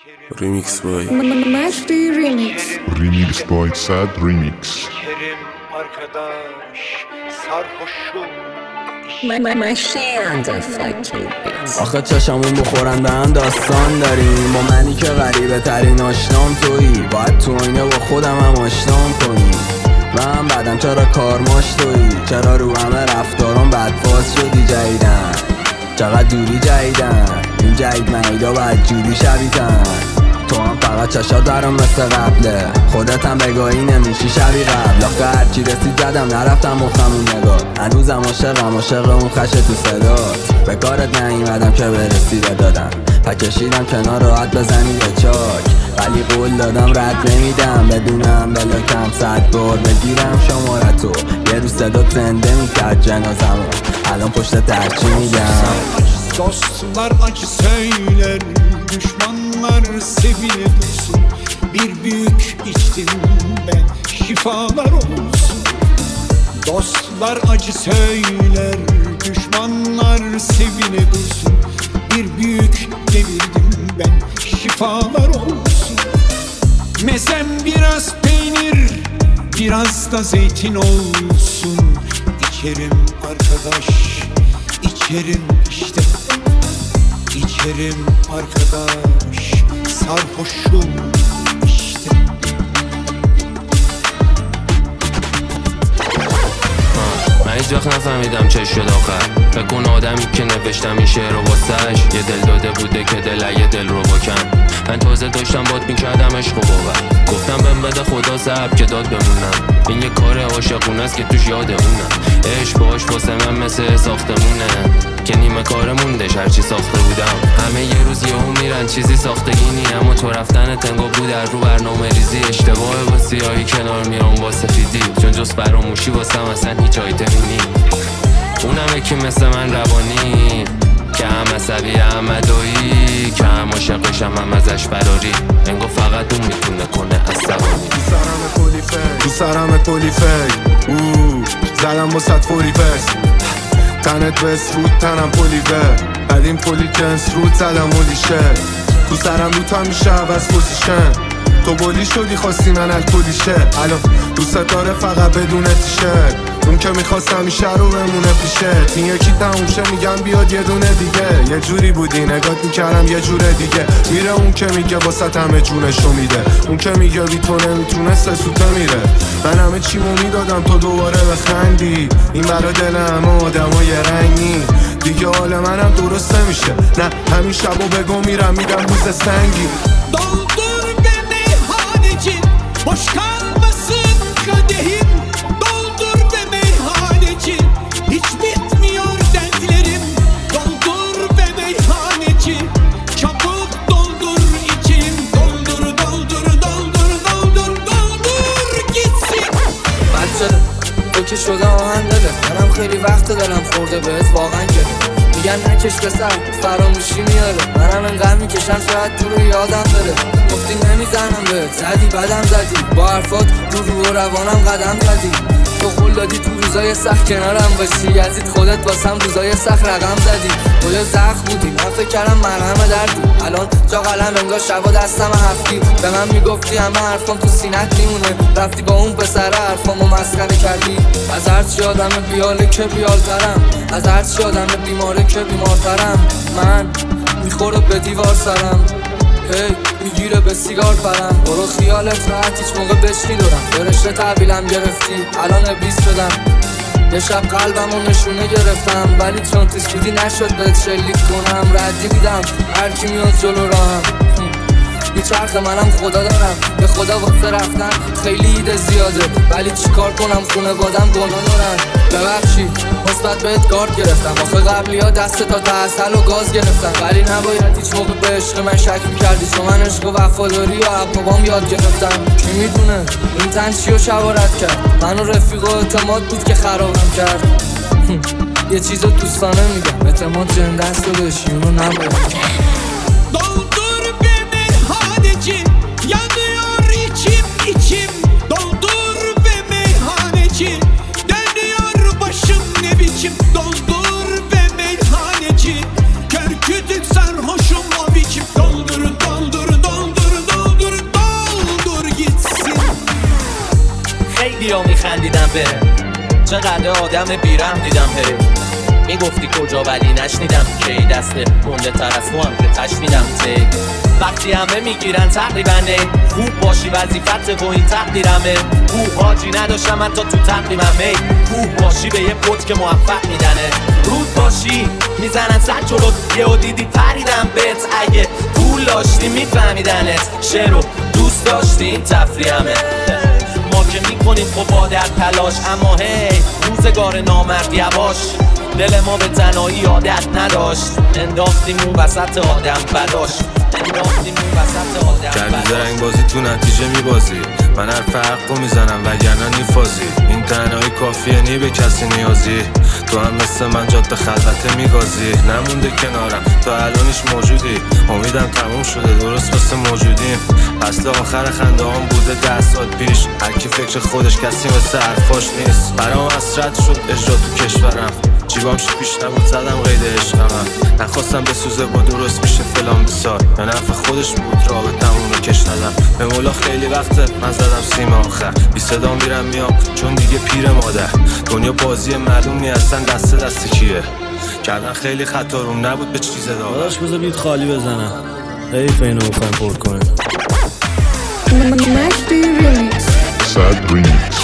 Remix boy. Mashti Remix. Remix by Sad Remix. Kerim arkadaş sarhoşum. Mashti on the fucking beats. آخه چشمون بخورن به هم داستان داریم. با منی که غریبه ترین آشنام تویی. باید تو آینه با خودم هم آشنام کنی. من بعدم چرا کارماش تویی. چرا رو همه رفتارم بدفاز شدی جدیدن. چقدر دوری جدیدن. این جدید مهیدا باید جوری شبیدن. تو هم فقط چشات برام مثل قبله. خودت هم بگاهی نمیشی شبیه قبل. آخه هرچی رسید زدم نرفتم مخمون نگاه. هنوزم عاشق اون خش تو صدات. به کارت نیومدم که برسی دادم. کشیدم کنار راحت بزنی به چاک. ولی قول دادم رد نمیدم. بدونم بلاکم 100 بار بگیرم شمارتو. یه روز صدات زنده میکرد جنازمو. الان پشت ترچی میگم. Dostlar acı söyler, düşmanlar sevine dursun. Bir büyük içtim ben, şifalar olsun. Dostlar acı söyler, düşmanlar sevine dursun. Bir büyük devirdim ben, şifalar olsun. Mezem biraz peynir, biraz da zeytin olsun. İçerim arkadaş, içerim işte. İçerim arkadaş, sarhoşum işte. من هیچ وقت نفهمیدم چه شد آخر. بکن آدمی که نوشتم این شعر رو واسش یه دل داده بوده که دل یه دل رو بکن. من تازه داشتم باد میکردم عشق و باور. گفتم بهم بده خدا صبر که داد بمونم. این یه کار عاشقونه است که توش یاد اونم. عشق باش واسه من مثل ساختمونه که نیمه کار موندش هرچی ساخته بودم. همه یه روز یهو میرن چیزی ساختگی نی. اما تو رفتن تنگو بود در رو برنامه ریزی. اشتباه با سیاهی کنار میام با سفیدی. چون جز فراموشی واسم اصلا هیچ آیتمی نی. اونم یکی مثل من روانی که هم عصبی هم مدایی که هم عاشقشم هم ازش فراری. انگو فقط اون میتونه کنه عصبانی. تو سرم کلی فکر زدم با 100 فوری پس. تنت بس رود تنم پولیوه. قدیم پولی کنس رود زدم مولیشه. تو سرم رو تا میشه عوض پوزیشن. تو بولی شدی خواستی من الکلیشه. الان دوست داره فقط بدون تیشه. اون که میخواست همیشه رو بمونه پیشه. این یکی تموم میگم بیاد یه دونه دیگه. یه جوری بودی نگات میکردم یه جور دیگه. میره اون که میگه واسه همه جونشو میده. اون که میگه بی تو نمیتونست سوته میره. من همه چیمو میدادم تو دوباره بخندی. این برا دل همه آدمای رنگی. دیگه حال منم درست نمیشه. نه همین شبو بگو میرم میدم روز سنگی. Doldur be meyhaneci, boş kalmasın kadehim. Doldur be meyhaneci, hiç bitmiyor dertlerim. Doldur be meyhaneci, çabuk doldur içim. Doldur, doldur, doldur, doldur, doldur gitsin. بد شده تو که شده آهن داره. منم خیلی وقت دارم خورده بهت واقعا گره. میگن نکش بسر فراموشی میاره. منم انقدر میکشم شاید تو رو یادم بره. گفتی نمیزنم بهت زدی بدم زدی. با حرفات رو روانم قدم زدی. تو قول دادی تو روزای سخت کنارم باشی. یزید خودت واسم روزای سخت رقم زدی. تو یه زخم بودی من فکر کردم مرهم دردی. الان جا قلم انگار شبا دستم هفتی. به من میگفتی همه حرفام تو سینت میمونه. رفتی با اون پسر حرفامو مسخره کردی. از هرچی آدم بیاله که بیالترم. از هرچی آدم بیماره که بیمارترم. من میخوره به دیوار سرم. هی میگیره به سیگار پرم. برو خیالت راحت هیچ موقع بشنی دارم. برشته تحویلم گرفتی الان ابلیس شدم. یه شب قلبمو نشونه گرفتم. ولی چون تیسکودی نشد بهت شلیک کنم. ردی بیدم هرکی میاد جلو راهم. چرخ منم خدا دارم. به خدا واسه رفتن خیلی ایده زیاده. ولی چیکار کنم خونه بادم گناه دارن. ببخشید مثبت بهت کارت گرفتم. آخه قبلی ها دست تا تحصل و گاز گرفتم. ولی نباید هیچ موقع به عشق من شک میکردی. چون من عشق و وفاداری و بابام یاد گرفتم. کی میدونه این تن چی و شوارت کرد. من و رفیق و اعتماد بود که خرابم کرد. یه چیز دوستانه میگم اعتماد جنده است و بشیونو نباید. Doldur be meyhaneci, yanıyor içim içim. Doldur be meyhaneci, dönüyor başım ne biçim. Doldur be meyhaneci, kör kütük sarhoşum o biçim. Doldur, doldur, doldur. بره. چقدر آدم بیرم دیدم هی میگفتی کجا ولی نشنیدم کی دست مونده تر از تو هم که تشنیدم تی وقتی همه میگیرن تقریبا خوب باشی وظیفت و این تقدیرمه خوب حاجی نداشتم حتی تو تقریبم خوب باشی به یه پوت که موفق میدنه رود باشی میزنن سر جلوت یهو دیدی پریدم بهت اگه پول داشتی میفهمیدنت شعرو دوست داشتی این تفریحمه ما که میکنیم خب در تلاش اما هی روزگار نامرد یواش دل ما به تنهایی عادت نداشت انداختیم اون وسط آدم بلاش کردی زرنگ بازی تو نتیجه میبازی من هر فرقو میزنم وگرنه نیفازی این تنهایی کافیه نی به کسی نیازی تو هم مثل من جاده خلوته میگازی نمونده کنارم تا الانش موجودی امیدم تموم شده درست واسه موجودیم فصل آخر خنده هم بوده 10 سال پیش هر کی فکر خودش کسی مثل حرفاش نیست برام حسرت شد اجرا تو کشورم جیبام پیش نبود زدم قید عشقم نخواستم بسوزه با درست میشه فلان بسار یا نفع خودش بود رابطمون رو کش ندم به مولا خیلی وقته من زدم سیم آخر بی صدا میرم میام چون دیگه پیر مادر دنیا بازی معلوم نی اصلا دست کیه کردن خیلی خطا روم نبود به چیز داغ داداش بذار بیت خالی بزنم حیف اینو بخوایم پر کنیم Mashby Remix. Sad Remix.